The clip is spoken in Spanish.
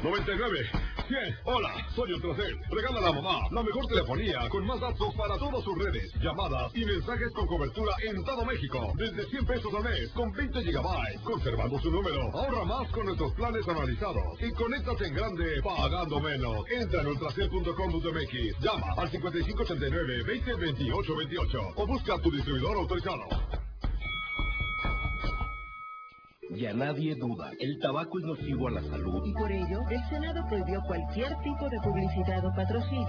99, 100. Hola, soy Ultracel. Regala a la mamá la mejor telefonía con más datos para todas sus redes, llamadas y mensajes con cobertura en todo México. Desde 100 pesos al mes con 20 gigabytes. Conservando su número. Ahorra más con nuestros planes analizados. Y conéctate en grande pagando menos. Entra en ultracel.com.mx. Llama al 5589-202828 o busca a tu distribuidor autorizado. Ya nadie duda, el tabaco es nocivo a la salud. Y por ello, el Senado prohibió cualquier tipo de publicidad o patrocinio